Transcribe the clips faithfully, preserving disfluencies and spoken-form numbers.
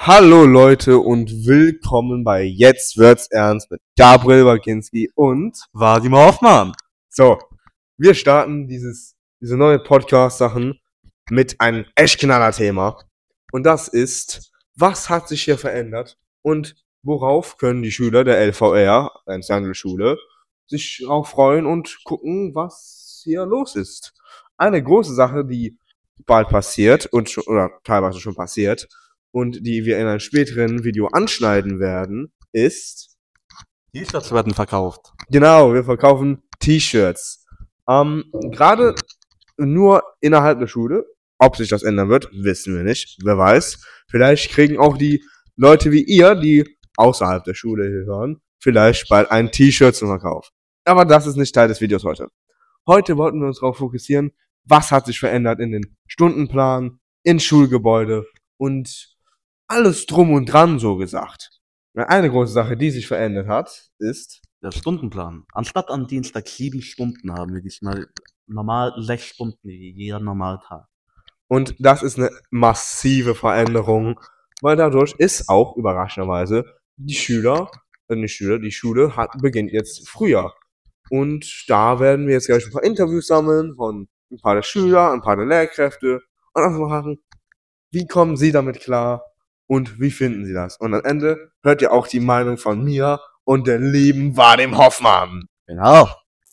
Hallo Leute und willkommen bei Jetzt wird's ernst mit Gabriel Baginski und Vadim Hoffmann. so, wir starten dieses, diese neue Podcast-Sachen mit einem echt knaller Thema und das ist, was hat sich hier verändert und worauf können die Schüler der L V R, der Schule, sich darauf freuen und gucken, was hier los ist. Eine große Sache, die bald passiert und schon, oder teilweise schon passiert und die wir in einem späteren Video anschneiden werden, ist, T-Shirts werden verkauft. genau, wir verkaufen T-Shirts. Ähm, gerade nur innerhalb der Schule. Ob sich das ändern wird, wissen wir nicht. Wer weiß. Vielleicht kriegen auch die Leute wie ihr, die außerhalb der Schule hier hören, vielleicht bald ein T-Shirt zum Verkauf. Aber das ist nicht Teil des Videos heute. Heute wollten wir uns darauf fokussieren, was hat sich verändert in den Stundenplan, ins Schulgebäude und alles drum und dran, so gesagt. Eine große Sache, die sich verändert hat, ist Der Stundenplan. Anstatt am Dienstag sieben Stunden haben wir diesmal normal sechs Stunden wie jeder normale Tag. Und das ist eine massive Veränderung, weil dadurch ist auch überraschenderweise die Schüler, äh, die Schüler, die Schule hat, beginnt jetzt früher. Und da werden wir jetzt gleich ein paar Interviews sammeln von ein paar der Schüler, ein paar der Lehrkräfte und einfach machen, wie kommen sie damit klar und wie finden sie das? Und am Ende hört ihr auch die Meinung von mir und der lieben Vadim Hoffmann. Genau.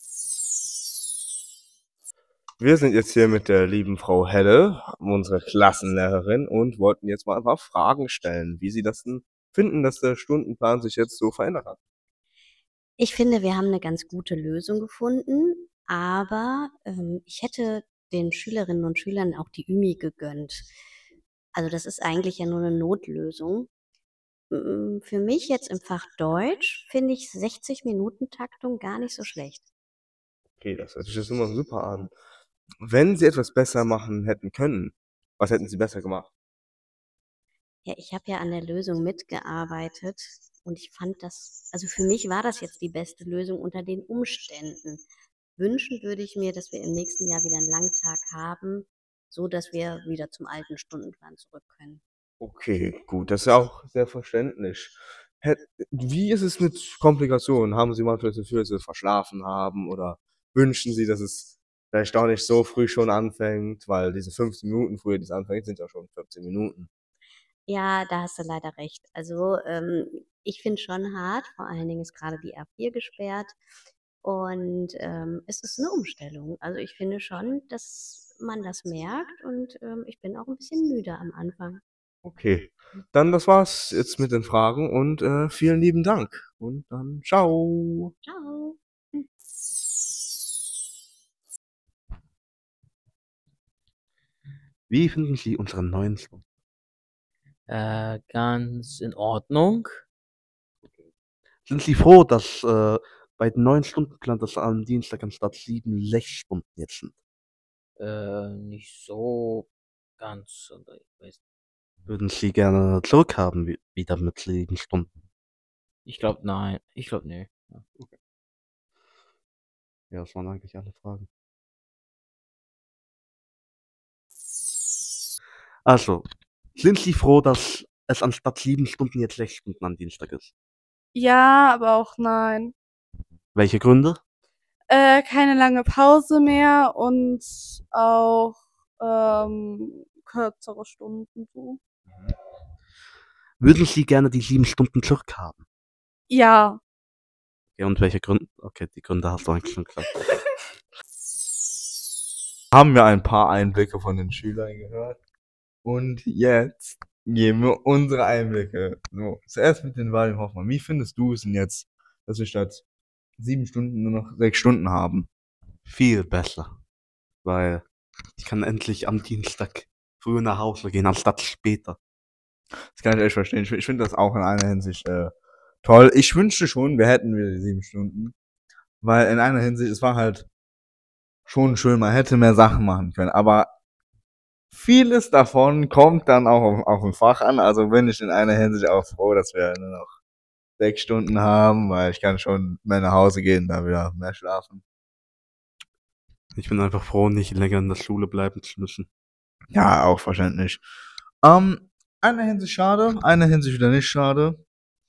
Wir sind jetzt hier mit der lieben Frau Helle, unsere Klassenlehrerin, und wollten jetzt mal ein paar Fragen stellen, wie sie das denn finden, dass der Stundenplan sich jetzt so verändert hat. Ich finde, wir haben eine ganz gute Lösung gefunden, aber ähm, ich hätte den Schülerinnen und Schülern auch die Ümi gegönnt. Also das ist eigentlich ja nur eine Notlösung. Mm, Für mich jetzt im Fach Deutsch finde ich sechzig-Minuten-Taktung gar nicht so schlecht. Okay, das hört sich jetzt immer super an. Wenn sie etwas besser machen hätten können, was hätten sie besser gemacht? Ja, ich habe ja an der Lösung mitgearbeitet und ich fand das, also für mich war das jetzt die beste Lösung unter den Umständen. Wünschen würde ich mir, dass wir im nächsten Jahr wieder einen Langtag haben, so dass wir wieder zum alten Stundenplan zurück können. Okay, gut, das ist ja auch sehr verständlich. Hätt- Wie ist es mit Komplikationen? Haben Sie manchmal das Gefühl, dass Sie verschlafen haben oder wünschen Sie, dass es vielleicht auch nicht so früh schon anfängt, weil diese fünfzehn Minuten früher, die es anfängt, sind ja schon fünfzehn Minuten. Ja, da hast du leider recht. Also ähm, ich finde schon hart, vor allen Dingen ist gerade die A vier gesperrt und ähm, es ist eine Umstellung. Also ich finde schon, dass man das merkt und ähm, ich bin auch ein bisschen müde am Anfang. Okay, dann das war's jetzt mit den Fragen und äh, vielen lieben Dank. Und dann ciao. Ciao. Wie finden Sie unseren neuen Song? Äh, ganz in Ordnung. Sind Sie froh, dass äh, bei dem neuen Stundenplan, dass am Dienstag anstatt sieben sechs Stunden jetzt sind? Äh, nicht so ganz, oder ich weiß. Würden Sie gerne zurückhaben wi- wieder mit sieben Stunden? Ich glaube, nein. Ich glaube, nee. Ja. Ja, das waren eigentlich alle Fragen. Also, sind Sie froh, dass es anstatt sieben Stunden jetzt sechs Stunden am Dienstag ist? Ja, aber auch nein. Welche Gründe? Äh, keine lange Pause mehr und auch ähm, kürzere Stunden so. Würden Sie gerne die sieben Stunden zurückhaben? Ja. Ja, und welche Gründe? Okay, die Gründe hast du eigentlich schon gesagt. Haben wir ein paar Einblicke von den Schülern gehört. Und jetzt geben wir unsere Einblicke. So, zuerst mit den Vadim Hoffmann. Wie findest du es denn jetzt, dass wir statt sieben Stunden nur noch sechs Stunden haben? Viel besser. Weil ich kann endlich am Dienstag früher nach Hause gehen, anstatt später. Das kann ich echt verstehen. Ich, ich finde das auch in einer Hinsicht äh, toll. Ich wünschte schon, wir hätten wieder die sieben Stunden. Weil in einer Hinsicht, es war halt schon schön, man hätte mehr Sachen machen können. Aber vieles davon kommt dann auch auf, auf ein Fach an. Also bin ich in einer Hinsicht auch froh, dass wir nur noch sechs Stunden haben, weil ich kann schon mehr nach Hause gehen, da wieder mehr schlafen. Ich bin einfach froh, nicht länger in der Schule bleiben zu müssen. Ja, auch verständlich. Ähm, einer Hinsicht schade, einer Hinsicht wieder nicht schade.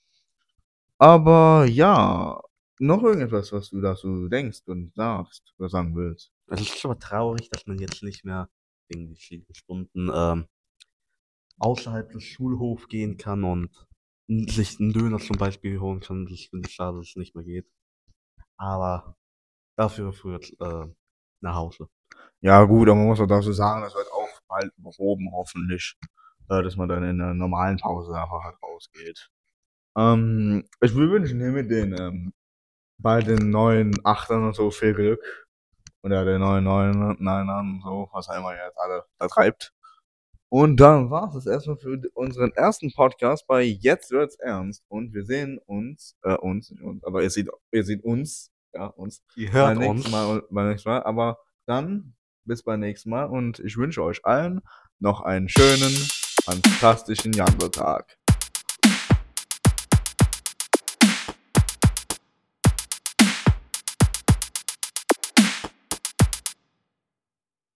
Aber ja, noch irgendetwas, was du dazu denkst und sagst oder sagen willst. Es ist aber traurig, dass man jetzt nicht mehr wegen den vielen Stunden ähm, außerhalb des Schulhofs gehen kann und n- sich einen Döner zum Beispiel holen kann. Das finde ich schade, dass es nicht mehr geht. Aber dafür früher äh, nach Hause. Ja, gut, aber man muss auch dazu sagen, das wird auch bald behoben, hoffentlich, äh, dass man dann in der normalen Pause einfach halt rausgeht. Ähm, ich würde wünschen hiermit den, ähm, bald den neuen Achtern und so viel Glück. Oder den neuen neuen Neunern und so, was auch immer jetzt alle da treibt. Und dann war es das erstmal für unseren ersten Podcast bei Jetzt wird's ernst. Und wir sehen uns, äh, uns, nicht uns, aber ihr seht, ihr seht uns, ja, uns Ihr beim hört nächsten uns. Mal und beim nächsten Mal. Aber dann bis beim nächsten Mal und ich wünsche euch allen noch einen schönen, fantastischen Jango-Tag.